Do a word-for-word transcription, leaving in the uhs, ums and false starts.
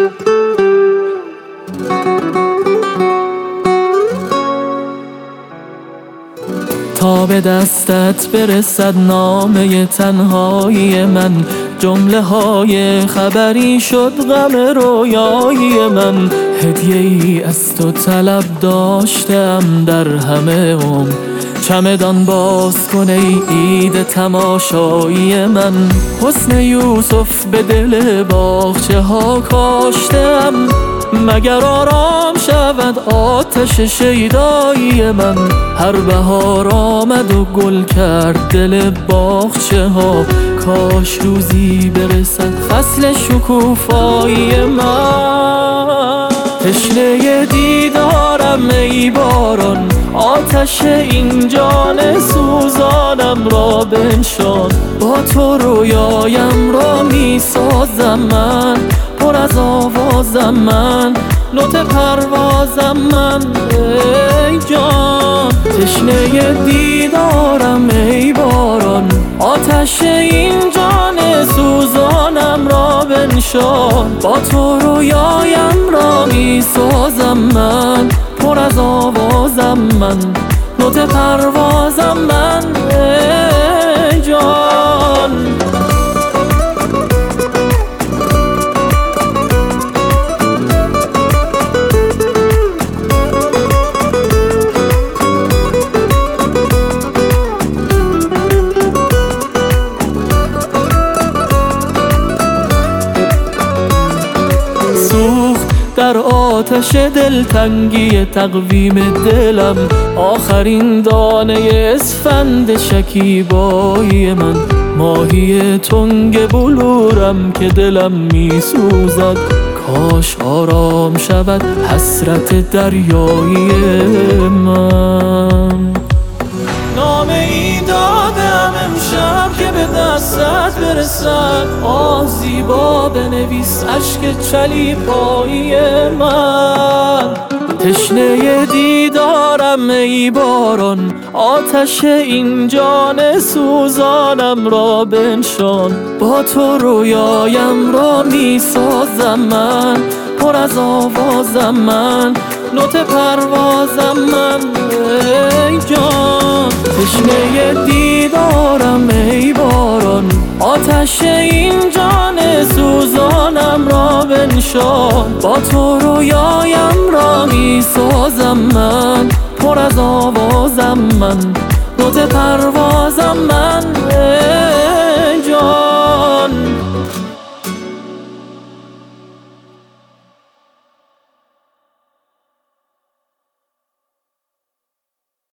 تا به دستت برسد نامه تنهایی من، جمله های خبری شد غم رویایی من. هدیه ای از تو طلب داشتم در همه عمر، چمدان باز کن ای عید تماشایی من. حسن یوسف به دل باغچه ها کاشتم، مگر آرام شود آتش شیدایی من. هر بهار آمد و گل کرد دل باغچه ها، کاش روزی برسد فصل شکوفایی من. تشنه دیدارم ای باران، آتش این جان سوزانم را بنشان. با تو رویایم را می سازم من، پر از آوازم من، نوت پروازم من ای جان. تشنه دیدارم ای باران، آتش این جان سوزانم را بنشان. با تو رویایم را می سازم من، پر از آوازم من، نوت پروازم من ای جان. در آتش دلتنگی تقویم دلم، آخرین دانه اسفند شکیبایی من. ماهی تنگ بلورم که دلم می سوزد، کاش آرام شود حسرت دریایی من. نامه ای دادم امشب که به دستت برسد، آه زیبا بنویس اشک چلیپایی من. تشنه دیدارم ای باران، آتش این جان سوزانم را بنشان. با تو رویایم را می سازم من، پر از آوازم من، نوت پروازم من ای جان. تشنه دیدارم ای باران، آتش این جان سوزانم را بنشان. با تو رویایم را می سازم من، پر از آوازم من، نوت پروازم من ای